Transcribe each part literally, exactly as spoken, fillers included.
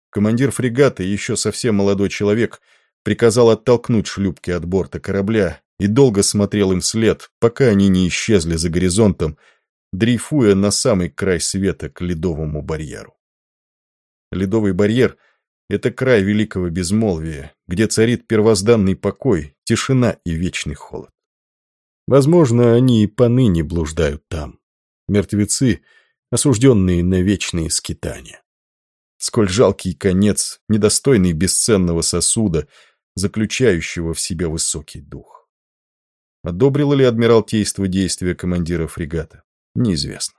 командир фрегата, еще совсем молодой человек, приказал оттолкнуть шлюпки от борта корабля и долго смотрел им вслед, пока они не исчезли за горизонтом, дрейфуя на самый край света к ледовому барьеру. Ледовый барьер — это край великого безмолвия, где царит первозданный покой, тишина и вечный холод. Возможно, они и поныне блуждают там. Мертвецы, осужденные на вечные скитания. Сколь жалкий конец, недостойный бесценного сосуда, заключающего в себе высокий дух. Одобрило ли Адмиралтейство действия командира фрегата? Неизвестно.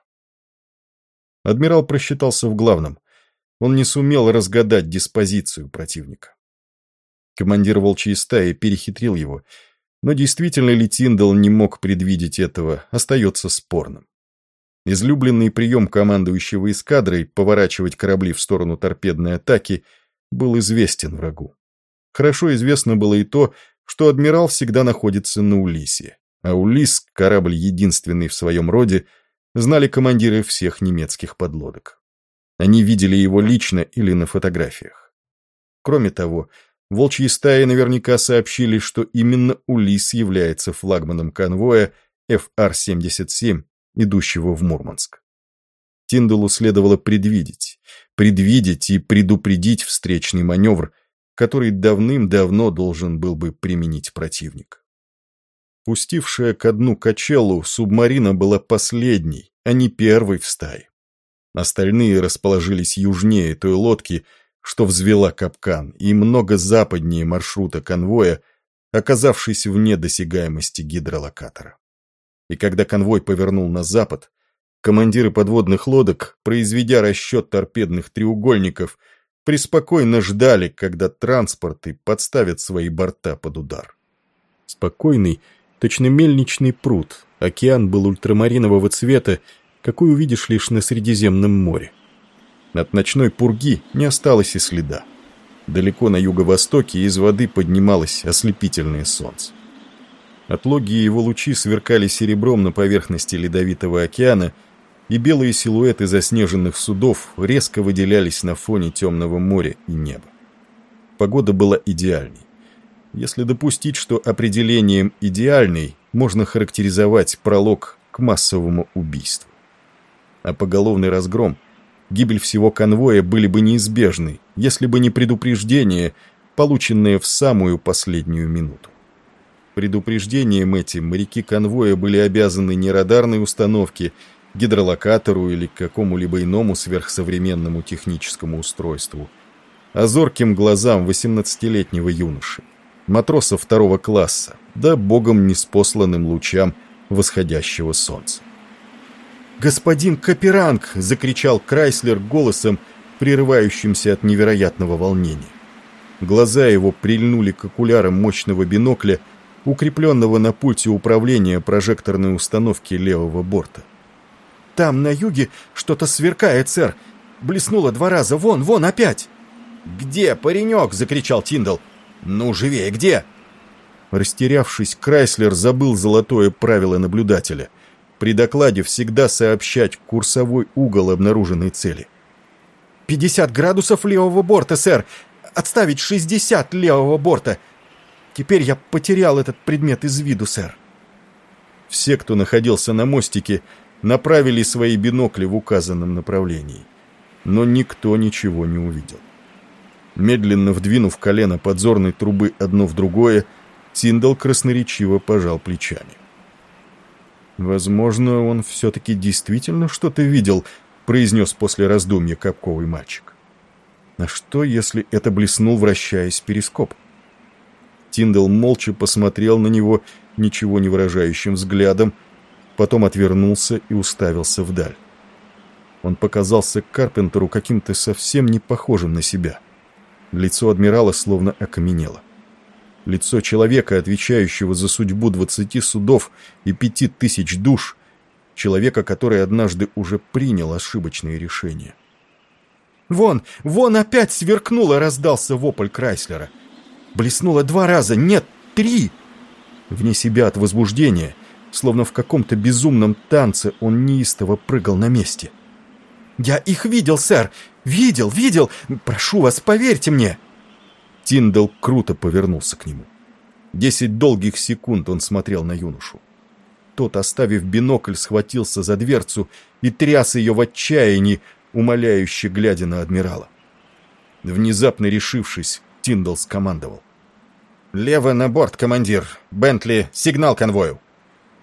Адмирал просчитался в главном. Он не сумел разгадать диспозицию противника. Командир волчьей стаи перехитрил его, но действительно ли Тиндал не мог предвидеть этого, остается спорным. Излюбленный прием командующего эскадрой поворачивать корабли в сторону торпедной атаки был известен врагу. Хорошо известно было и то, что адмирал всегда находится на Улиссе, а Улисс, корабль единственный в своем роде, знали командиры всех немецких подлодок. Они видели его лично или на фотографиях. Кроме того, волчьи стаи наверняка сообщили, что именно Улисс является флагманом конвоя эф ар семьдесят семь, идущего в Мурманск. Тиндалу следовало предвидеть, предвидеть и предупредить встречный маневр, который давным-давно должен был бы применить противник. Пустившая ко дну Качеллу, субмарина была последней, а не первой в стае. Остальные расположились южнее той лодки, что взвела капкан, и много западнее маршрута конвоя, оказавшись вне досягаемости гидролокатора. И когда конвой повернул на запад, командиры подводных лодок, произведя расчет торпедных треугольников, преспокойно ждали, когда транспорты подставят свои борта под удар. Спокойный, точно мельничный пруд, океан был ультрамаринового цвета, какой увидишь лишь на Средиземном море. От ночной пурги не осталось и следа. Далеко на юго-востоке из воды поднималось ослепительное солнце. Отлогие его лучи сверкали серебром на поверхности ледовитого океана, и белые силуэты заснеженных судов резко выделялись на фоне темного моря и неба. Погода была идеальной. Если допустить, что определением «идеальный» можно характеризовать пролог к массовому убийству. А поголовный разгром, гибель всего конвоя были бы неизбежны, если бы не предупреждение, полученное в самую последнюю минуту. Предупреждением этим моряки конвоя были обязаны не радарной установке, гидролокатору или какому-либо иному сверхсовременному техническому устройству, а зорким глазам восемнадцатилетнего юноши, матроса второго класса, да богом неспосланным лучам восходящего солнца. «Господин Каперанг!» — закричал Крайслер голосом, прерывающимся от невероятного волнения. Глаза его прильнули к окулярам мощного бинокля, укрепленного на пульте управления прожекторной установки левого борта. «Там, на юге, что-то сверкает, сэр. Блеснуло два раза. Вон, вон, опять!» «Где, паренек?» — закричал Тиндал. «Ну, живее, где?» Растерявшись, Крайслер забыл золотое правило наблюдателя. При докладе всегда сообщать курсовой угол обнаруженной цели. «Пятьдесят градусов левого борта, сэр! Отставить шестьдесят левого борта! Теперь я потерял этот предмет из виду, сэр!» Все, кто находился на мостике, направили свои бинокли в указанном направлении. Но никто ничего не увидел. Медленно вдвинув колено подзорной трубы одно в другое, Тиндал красноречиво пожал плечами. «Возможно, он все-таки действительно что-то видел», — произнес после раздумья капковый мальчик. «А что, если это блеснул, вращаясь, перископ?» Тиндал молча посмотрел на него ничего не выражающим взглядом, потом отвернулся и уставился вдаль. Он показался Карпентеру каким-то совсем не похожим на себя. Лицо адмирала словно окаменело. Лицо человека, отвечающего за судьбу двадцати судов и пяти тысяч душ, человека, который однажды уже принял ошибочные решения. «Вон, вон опять сверкнуло!» — раздался вопль Крайслера. «Блеснуло два раза, нет, три!» Вне себя от возбуждения, словно в каком-то безумном танце, он неистово прыгал на месте. «Я их видел, сэр! «Видел, видел! Прошу вас, поверьте мне!» Тиндал круто повернулся к нему. Десять долгих секунд он смотрел на юношу. Тот, оставив бинокль, схватился за дверцу и тряс ее в отчаянии, умоляюще глядя на адмирала. Внезапно решившись, Тиндал скомандовал: «Лево на борт, командир! Бентли, сигнал конвою!»